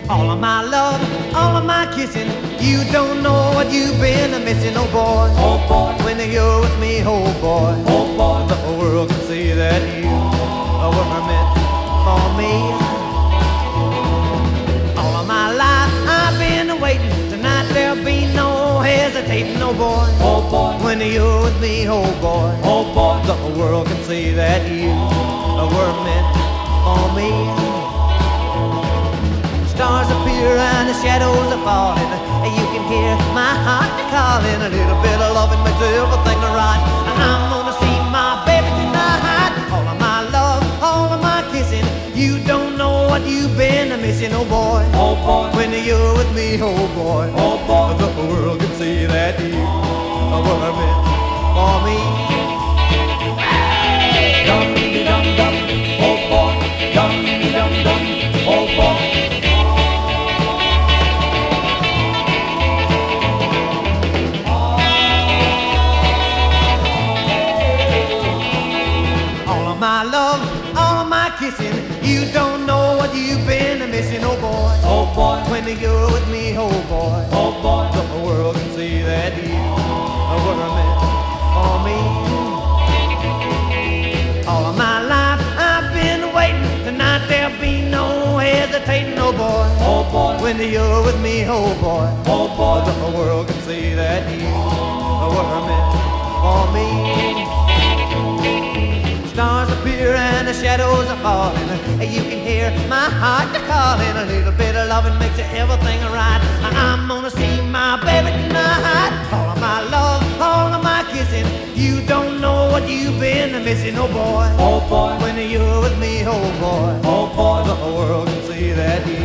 All of my love, all of my kissing, you don't know what you've been missing, oh boy. Oh boy, When you're with me, oh boy, oh boy, the whole world can see that you were meant for me. All of my life I've been waiting. Tonight there'll be no hesitating, oh boy. oh boy, When you're with me, oh boy, oh boy, the whole world can see that you were meant for me. Stars appear and the shadows are falling. You can hear my heart calling. A little bit of loving makes everything right. I'm gonna see my baby tonight. All of my love, all of my kissing. You don't know what you've been missing, oh boy. oh boy, When you're with me, oh boy, oh boy, the world can see that you were meant for me. dum de dum dum, oh boy, dum de dum dum, oh boy. All of my love, all of my kissing. You don't know what you've been missing, oh boy. Oh boy, When you're with me, oh boy, oh boy, the whole world can see that you were meant for me. All of my life I've been waiting. Tonight there'll be no hesitating, oh boy. oh boy, When you're with me, oh boy, oh boy, the whole world can see that you were meant for me. Stars appear and the shadows are falling. You can hear my heart calling. A little bit of loving makes everything right. I'm gonna see my baby tonight. All of my love, all of my kissing. You don't know what you've been missing, oh boy. oh boy, When you're with me, oh boy, oh boy, the whole world can see that you